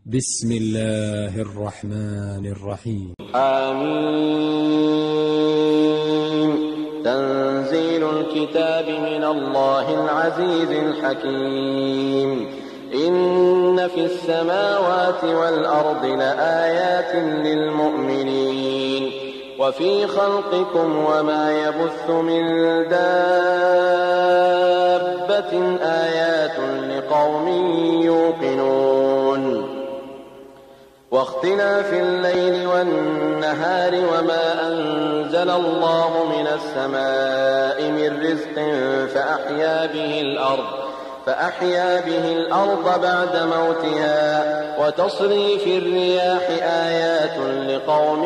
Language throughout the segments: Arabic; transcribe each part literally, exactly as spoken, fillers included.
بسم الله الرحمن الرحيم. آمين. تنزيل الكتاب من الله العزيز الحكيم. إن في السماوات والأرض لآيات للمؤمنين وفي خلقكم وما يبث من دابة آيات لقوم يوقنون. واختلاف الليل والنهار وما أنزل الله من السماء من رزق فأحيا به الأرض فأحيا به الأرض بعد موتها وتصريف الرياح آيات لقوم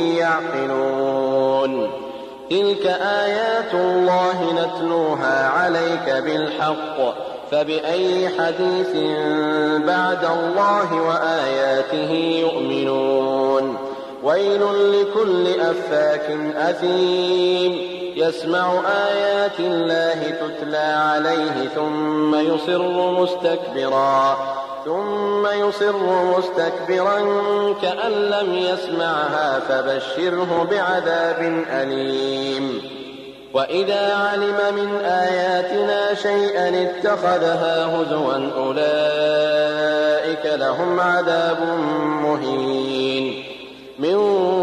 يعقلون. تلك آيات الله نتلوها عليك بالحق فبأي حديث بعد الله وآياته يؤمنون. ويل لكل أفاك أثيم يسمع آيات الله تتلى عليه ثم يصر مستكبرا ثم يصر مستكبرا كأن لم يسمعها فبشره بعذاب أليم. وإذا علم من آياتنا شيئا اتخذها هزوا أولئك لهم عذاب مهين. من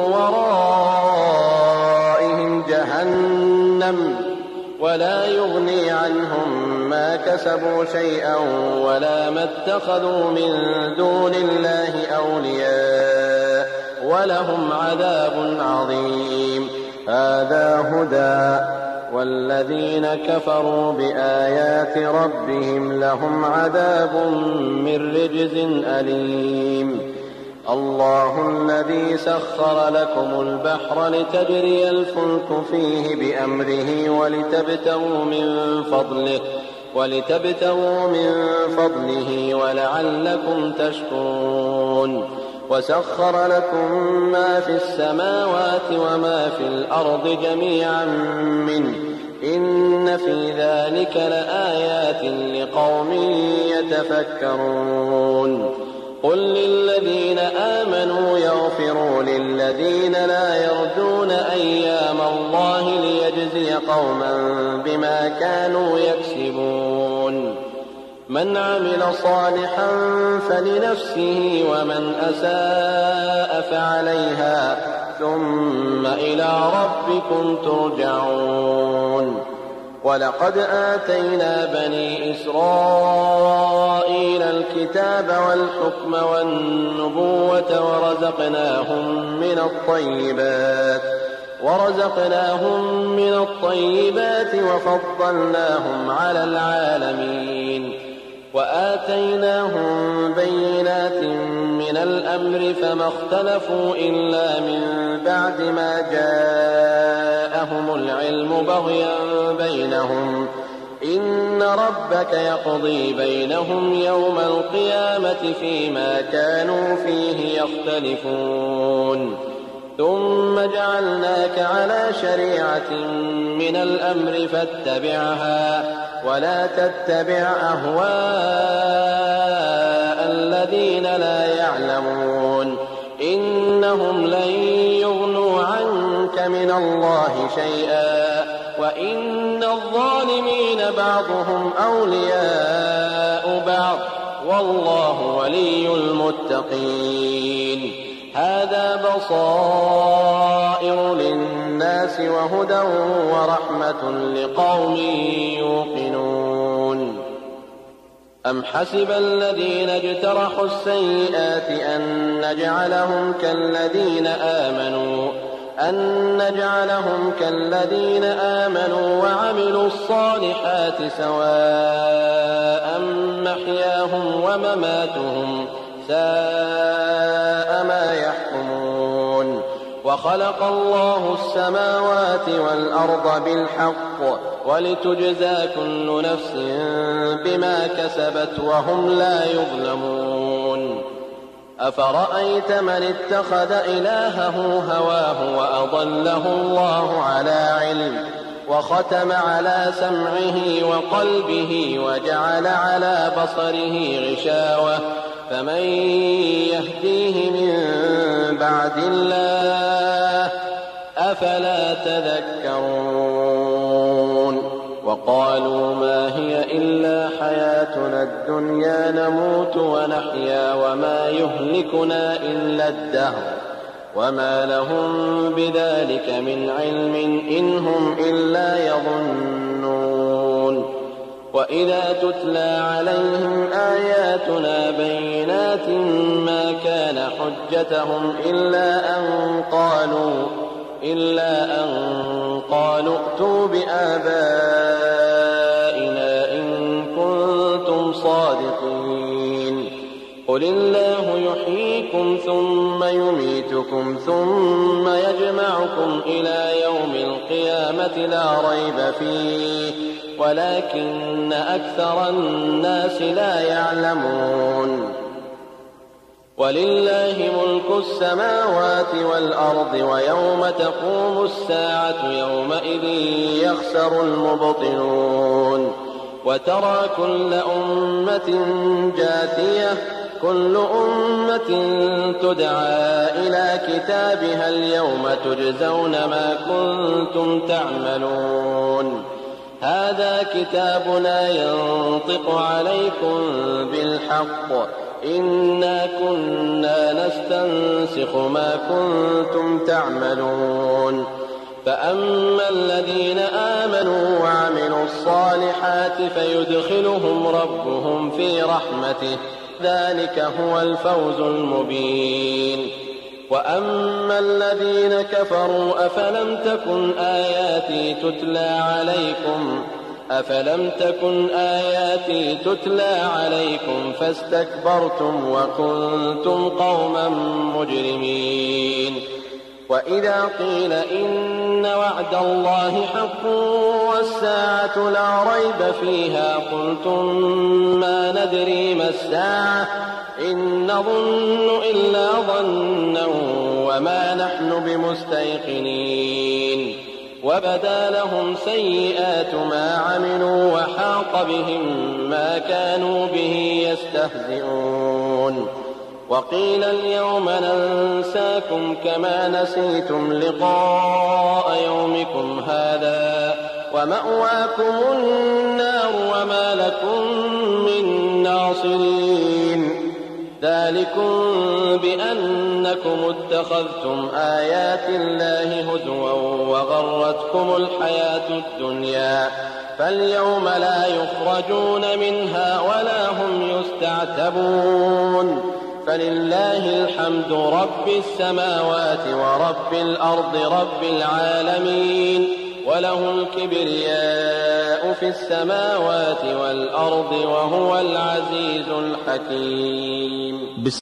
ورائهم جهنم ولا يغني عنهم ما كسبوا شيئا ولا ما اتخذوا من دون الله أولياء ولهم عذاب عظيم. هذا هدى والذين كفروا بآيات ربهم لهم عذاب من رجز أليم. الله الذي سخر لكم البحر لتجري الفلك فيه بأمره ولتبتغوا من فضله ولتبتغوا من فضله ولعلكم تشكرون. وسخر لكم ما في السماوات وما في الأرض جميعا منه إن في ذلك لآيات لقوم يتفكرون. قل للذين آمنوا يغفروا للذين لا يرجون أيام الله ليجزي قوما بما كانوا يكسبون. من عمل صالحا فلنفسه ومن أساء فعليها ثم إلى ربكم ترجعون. ولقد آتينا بني إسرائيل الكتاب والحكم والنبوة ورزقناهم من الطيبات ورزقناهم من الطيبات وفضلناهم على العالمين. وآتيناهم بينات من الأمر فما اختلفوا إلا من بعد ما جاءهم العلم بغيا بينهم. إن ربك يقضي بينهم يوم القيامة فيما كانوا فيه يختلفون. ثم جعلناك على شريعة من الأمر فاتبعها ولا تتبع أهواء الذين لا يعلمون. إنهم لن يغنوا عنك من الله شيئا وإن الظالمين بعضهم أولياء بعض والله ولي المتقين. هذا بصائر للناس وهدى ورحمة لقوم يوقنون. أم حسب الذين اجترحوا السيئات أن نجعلهم كالذين آمنوا أن نجعلهم كالذين آمنوا وعملوا الصالحات سواء محياهم ومماتهم ساء ما يحكمون. وخلق الله السماوات والأرض بالحق ولتجزى كل نفس بما كسبت وهم لا يظلمون. أفرأيت من اتخذ إلهه هواه وأضله الله على علم وختم على سمعه وقلبه وجعل على بصره غشاوة فمن يهديه من بعد الله أفلا تذكرون وقالوا ما هي إلا حياتنا الدنيا نموت ونحيا وما يهلكنا إلا الدهر وما لهم بذلك من علم إن هم إلا يظنون وإذا تتلى عليهم آياتنا بينات ما كان حجتهم إلا أن قالوا إلا أن قالوا ائتوا بآبائنا إن كنتم صادقين قل الله يحييكم ثم يميتكم ثم يجمعكم إلى يوم القيامة لا ريب فيه ولكن أكثر الناس لا يعلمون ولله ملك السماوات والأرض ويوم تقوم الساعة يومئذ يخسر المبطلون وترى كل أمة جاثية كل أمة تدعى إلى كتابها اليوم تجزون ما كنتم تعملون هذا كتابنا ينطق عليكم بالحق إنا كنا نستنسخ ما كنتم تعملون فأما الذين آمنوا وعملوا الصالحات فيدخلهم ربهم في رحمته ذلك هو الفوز المبين وأما الذين كفروا أفلم تكن آياتي تتلى عليكم أفلم تكن آياتي تتلى عليكم فاستكبرتم وكنتم قوما مجرمين وإذا قيل إن وعد الله حق والساعة لا ريب فيها قلتم ما ندري ما الساعة إن نظن إلا ظنا وما نحن بمستيقنين وبدا لهم سيئات ما عملوا وحاق بهم ما كانوا به يستهزئون وقيل اليوم ننساكم كما نسيتم لقاء يومكم هذا ومأواكم النار وما لكم من ناصرين ذلكم بأنكم اتخذتم آيات الله هزوا وغرتكم الحياة الدنيا فاليوم لا يخرجون منها ولا هم يستعتبون فلله الحمد رب السماوات ورب الأرض رب العالمين وله الكبرياء في السماوات والأرض وهو العزيز الحكيم.